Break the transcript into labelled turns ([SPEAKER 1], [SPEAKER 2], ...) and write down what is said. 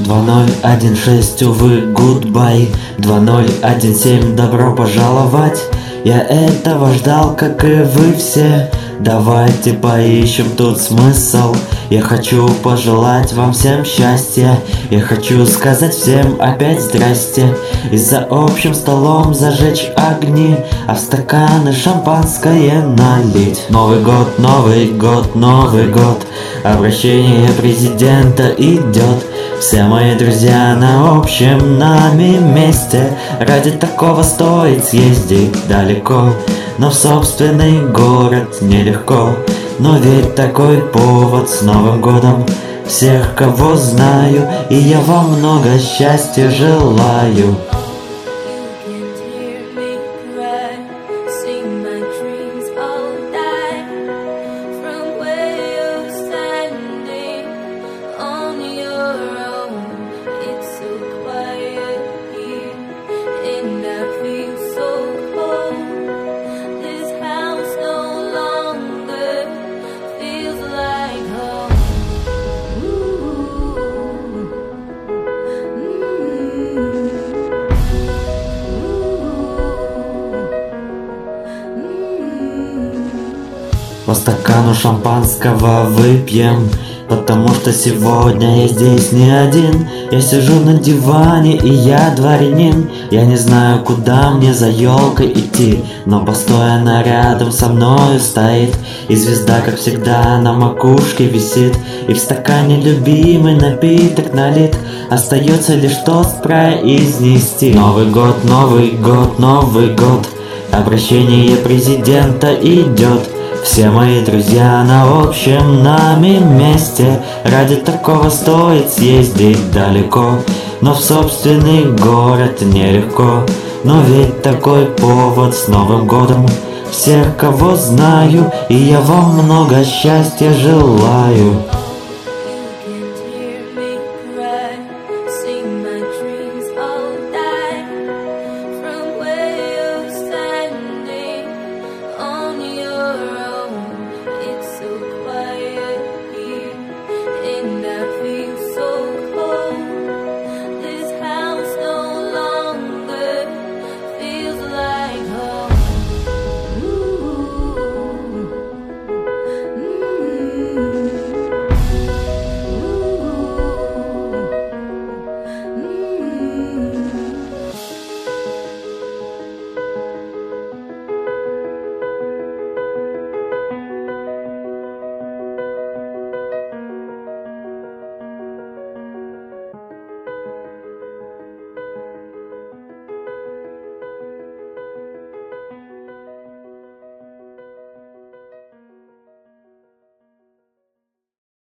[SPEAKER 1] 2016, увы, goodbye. 2017, добро пожаловать. Я этого ждал, как и вы все. Давайте поищем тут смысл. Я хочу пожелать вам всем счастья. Я хочу сказать всем опять здрасте. И за общим столом зажечь огни, а в стаканы шампанское налить. Новый год, Новый год, Новый год. Обращение президента идет. Все мои друзья на общем нами месте. Ради такого стоит съездить далеко, но в собственный город нелегко. Но ведь такой повод с Новым годом. Всех, кого знаю, и я вам много счастья желаю. По стакану шампанского выпьем, потому что сегодня я здесь не один. Я сижу на диване и я дворянин. Я не знаю, куда мне за елкой идти, но постоянно рядом со мною стоит. И звезда, как всегда, на макушке висит. И в стакане любимый напиток налит. Остается лишь тост произнести. Новый год, Новый год, Новый год. Обращение президента идет. Все мои друзья на общем нами месте. Ради такого стоит съездить далеко, но в собственный город нелегко. Но ведь такой повод с Новым годом. Всех, кого знаю, и я вам много счастья желаю.